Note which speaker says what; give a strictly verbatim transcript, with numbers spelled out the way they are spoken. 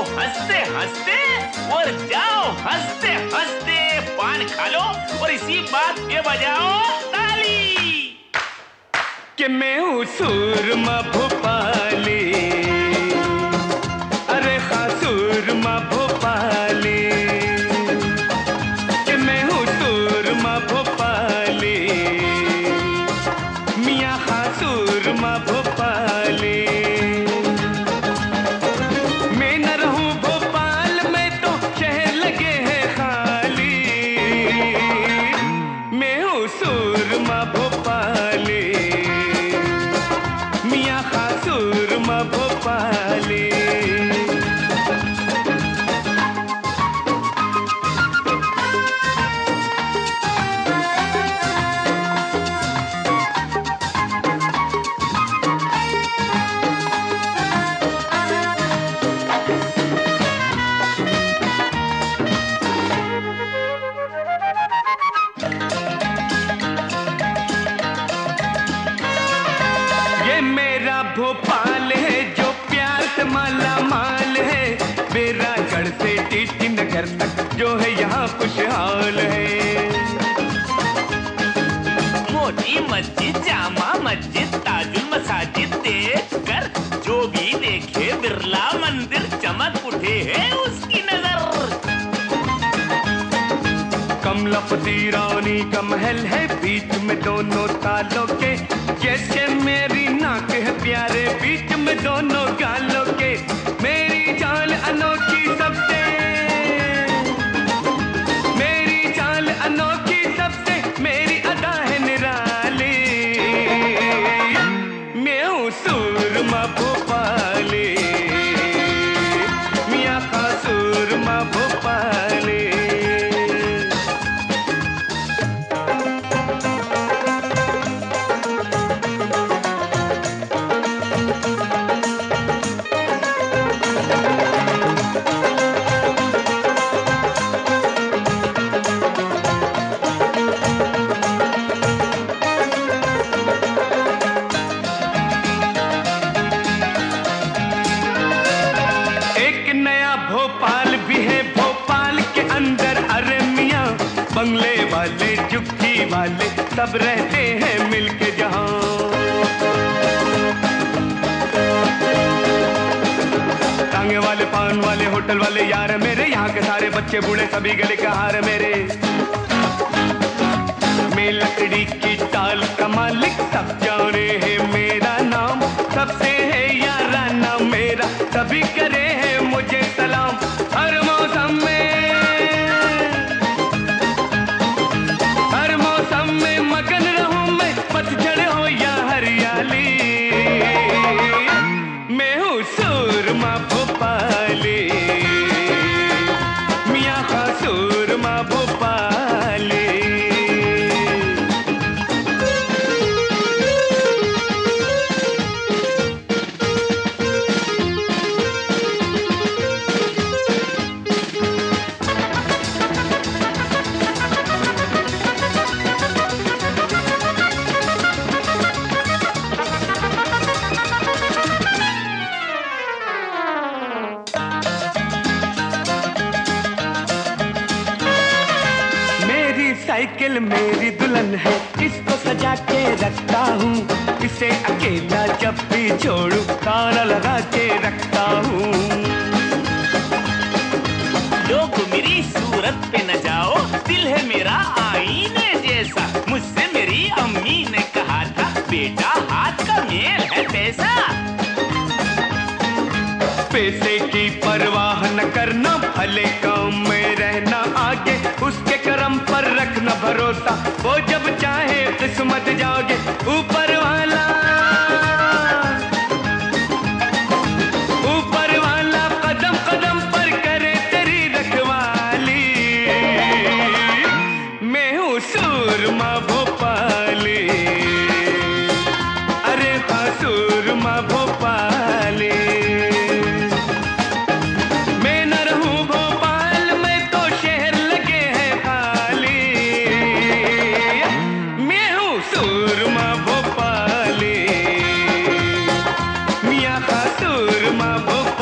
Speaker 1: हंसते हंसते और जाओ हंसते हंसते, पान खा लो और इसी बात पे बजाओ ताली
Speaker 2: कि मैं हूँ सूरमा भोपाली, अरे हाँ सूरमा भोपाली, कि मैं हूँ सूरमा भोपाली, मियाँ हाँ सूरमा भोपाली। मैं न रहूं भोपाल में तो शहर लगे हैं खाली, मैं हूँ सूरमा भोपाली, मियाँ हाँ सूरमा भोपाली। ये मेरा भोपाल है जो प्यार से माला माल है, बेरागढ़ से टीटी नगर तक जो है यहाँ खुशहाल है।
Speaker 1: मोटी मस्जिद, जामा मस्जिद, ताजुल मसाजिद देख कर जो भी देखे बिरला मंदिर चमक उठे है उसकी नजर।
Speaker 2: कमलापति रानी का महल है बीच में दोनों तालों के, जैसे मेरी नाक है प्यारे बीच में दोनों गालों के। मेरी चाल अनोखी सबसे, मेरी चाल अनोखी सबसे, मेरी अदा है निराली। मैं हूँ सूरमा भोपाली, मियाँ का सूरमा भोपाली। भोपाल भी है भोपाल के अंदर, अरे मियाँ बंगले वाले झुग्गी वाले सब रहते हैं मिलके जहाँ। टांगे वाले पान वाले होटल वाले यार मेरे, यहाँ के सारे बच्चे बूढ़े सभी गले का हार मेरे। मैं लकड़ी की टाल का मालिक सब जाने है मेरा नाम, सबसे है याराना मेरा सभी करे हैं मुझे सलाम। हर मौसम में, हर मौसम में मगन रहूं मैं, पतझड़ हो या हरियाली। मैं हूँ सूरमा भोपाली, मियाँ हाँ सूरमा भोपाली। साइकिल मेरी दुल्हन है, इसको सजा के रखता हूँ, इसे अकेला जब भी छोड़ूं ताला लगा के रखता हूँ।
Speaker 1: लोग मेरी सूरत पे न जाओ, दिल है मेरा आईने जैसा, मुझसे मेरी अम्मी ने कहा था बेटा हाथ का मेल है पैसा।
Speaker 2: पैसे की परवाह न करना, भले काम में रहना आगे, उसके करम पर रखना भरोसा, वो जब चाहे किस्मत जागे। ऊपर वाला, ऊपर वाला कदम कदम पर करे तेरी रखवाली। मैं हूँ सूरमा भोपाली, अरे हाँ सूरमा भोपाली। सूरमा भोपाली, मियाँ का सूरमा भोपाली।